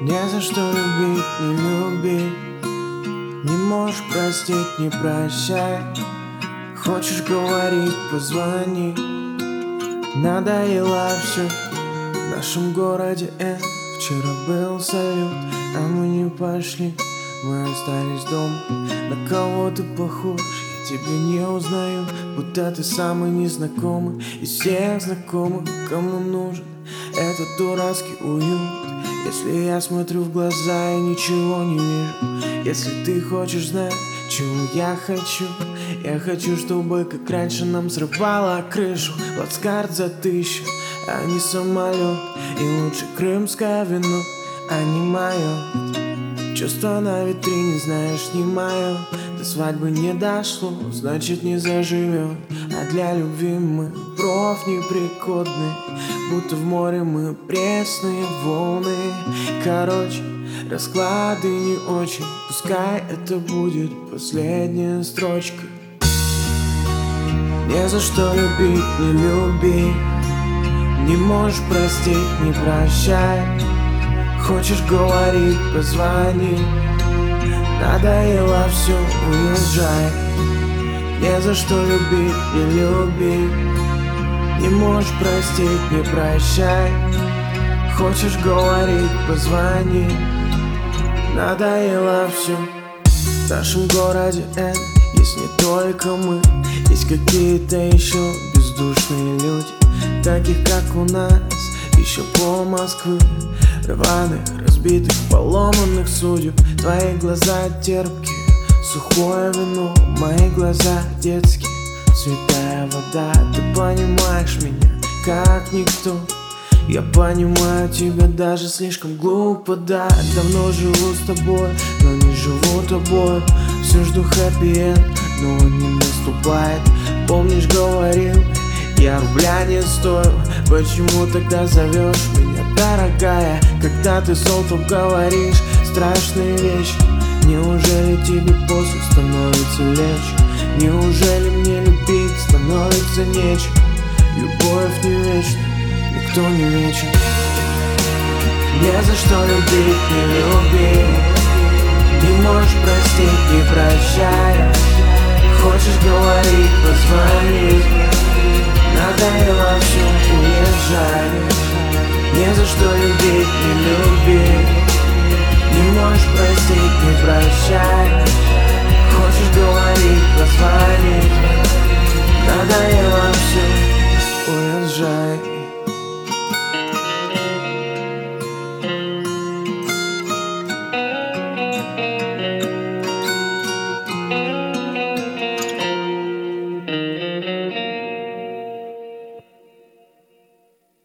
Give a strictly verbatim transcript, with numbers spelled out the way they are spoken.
Не за что любить, не люби. Не можешь простить, не прощай. Хочешь говорить, позвони. Надоело все в нашем городе Н. Вчера был салют, а мы не пошли. Мы остались дома. На кого ты похож? Я тебя не узнаю, будто ты самый незнакомый из всех знакомых, кому нужен этот дурацкий уют. Если я смотрю в глаза и ничего не вижу, если ты хочешь знать, чего я хочу, я хочу, чтобы как раньше нам срывало крышу. Плацкарт за тысячу, а не самолет. И лучше крымское вино, а не мое. Чувство на витрине, знаешь, не мое. До свадьбы не дошло, значит не заживет. А для любви мы проф непригодны, будто в море мы пресные волны. Короче, расклады не очень, пускай это будет последняя строчка. Не за что любить, не люби. Не можешь простить, не прощай. Хочешь говорить, позвони. Надоело все, уезжай. Не за что любить, не люби. Не можешь простить, не прощай. Хочешь говорить, позвони. Надоело все. В нашем городе Н есть не только мы, есть какие-то еще бездушные люди, таких как у нас, еще пол Москвы. Рваных, разбитых, поломанных судеб. Твои глаза терпкие, сухое вино. Мои глаза детские, святая вода. Ты понимаешь меня, как никто. Я понимаю тебя даже слишком глупо, да. Давно живу с тобой, но не живу тобой. Все жду хэппи-энд, но он не наступает. Помнишь, говорил, я рубля не стою. Почему тогда зовешь меня, дорогая, когда ты золотом говоришь страшные вещи? Неужели тебе после становится легче? Неужели мне любить становится нечем? Любовь не вечна, никто не вечен. Не за что любить, не люби. Не можешь простить, не прощай. Хочешь говорить, позвони. Надоело все, уезжай. Не за что любить, не люби. Не можешь простить, не прощай. Хочешь говорить, позвони. Надоело все, уезжай.